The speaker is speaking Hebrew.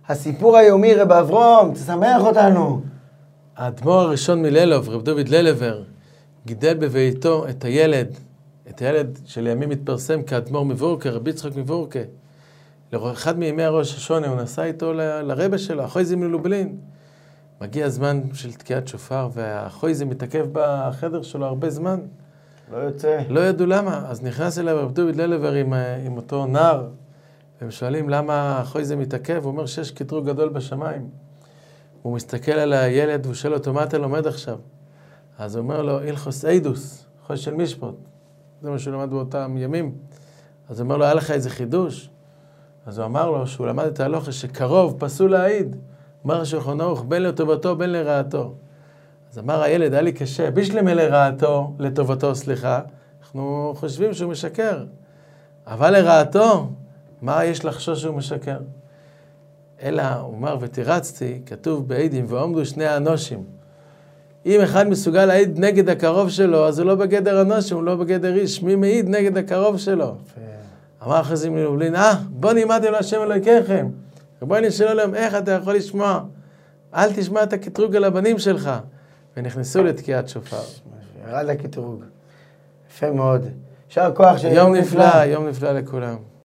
הסיפור היומי, רב אברום, תשמח אותנו. האדמו"ר הראשון מלילוב, רב דוד ללבר, גידל בביתו את הילד שלימים התפרסם כאדמו"ר מבורקה, רבי יצחק מבורקה. לאחד מימי הראש השונה הוא נסע איתו לרבא שלו, החויזים מלובלין. מגיע הזמן של תקיעת שופר, והחויזים מתעכב בחדר שלו הרבה זמן. לא יוצא. לא ידעו למה. אז נכנס אליו רב דוד ללבר עם אותו נער, והם שואלים למה החויזים מתעכב, הוא אומר שיש קטרוג גדול בשמיים. הוא מסתכל על הילד והוא שואל אותו, מה אתה לומד עכשיו? אז הוא אומר לו, הלכוס אידוס, חוש של משפט. זה מה שהוא למד באותם ימים. אז הוא אומר לו, היה לך איזה חידוש? אז הוא אמר לו שהוא למד את ההלוכה שקרוב, פסול להעיד. אמר שולחן ערוך, בין לטובתו, בין לרעתו. אז אמר הילד, היה לי קשה, בשלמה לרעתו, לטובתו, סליחה, אנחנו חושבים שהוא משקר. אבל לרעתו, מה יש לחשוש שהוא משקר? אלא, הוא אמר, ותירצתי, כתוב בעידים, ועומדו שני האנושים. אם אחד מסוגל להעיד נגד הקרוב שלו, אז הוא לא בגדר אנושים, הוא לא בגדר איש. מי מעיד נגד הקרוב שלו? אמר החזים מלובלין, בוא נעמדתם להשם אלוהיכם. רבוני של עולם, איך אתה יכול לשמוע? אל תשמע את הקטרוג על הבנים שלך. ונכנסו לתקיעת שופר. ירד לקטרוג. יפה מאוד. יישר כוח. יום נפלא, יום נפלא לכולם.